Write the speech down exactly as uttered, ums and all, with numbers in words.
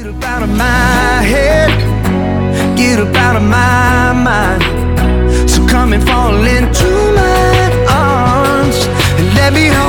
Get up out of my head, get up out of my mind. So come and fall into my arms and let me hold